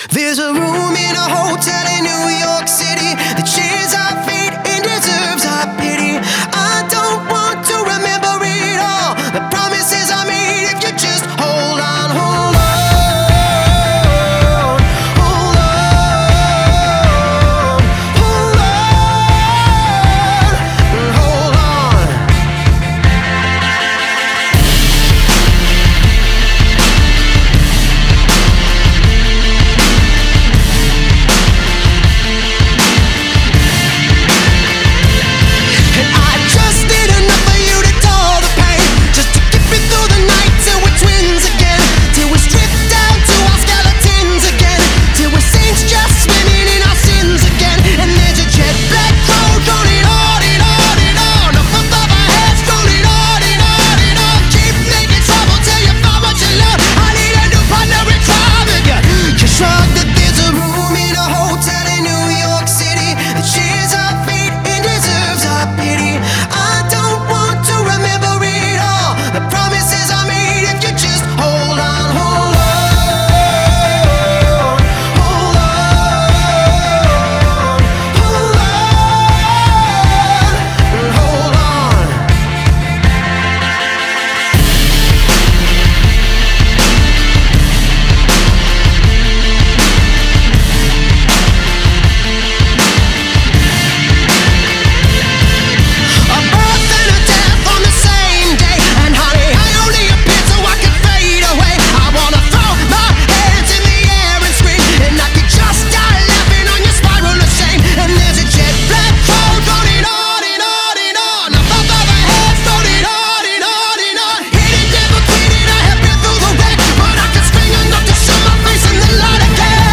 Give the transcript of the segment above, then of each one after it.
There's a room in a hotel in New York City that shares our fate and deserves our pity. I don't want to remember it all. The promises I made, if you just hold on, hold on, hold on, hold on, hold on. And I just need enough of you to dull the pain, just to get me through the night till we're twins again, till we strip down to our skeletons again, till we're saints just swimming in our sins again. And there's a jet black cloud rolling on and on and on, up above our heads, rolling on and on and on. Keep making trouble till you find what you love. I need a new partner in crime again. You shrug that there's a room in a hotel in New York City that shares our fate and deserves our pity. I don't want to remember it all. The promises I made, if you just hold on, hold on, hold on, hold on, hold on. A birth and a death on the same day, and honey, I only appear so I can fade away. I wanna throw my hands in the air and scream, and I could just die laughing on your spiral of shame. And there's a jet black cloud rolling on and on and on, up above our heads, rolling on and on and on. Hidden devil tweeting, I have been through the wreck, but I can swing enough to show my face in the light again.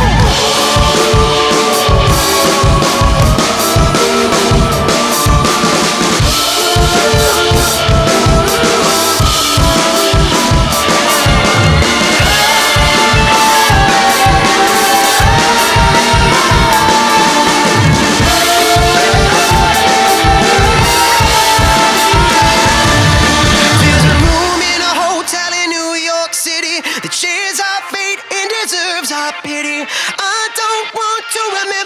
There's a room in a hotel in New York City that shares our fate and deserves our pity. I don't want to remember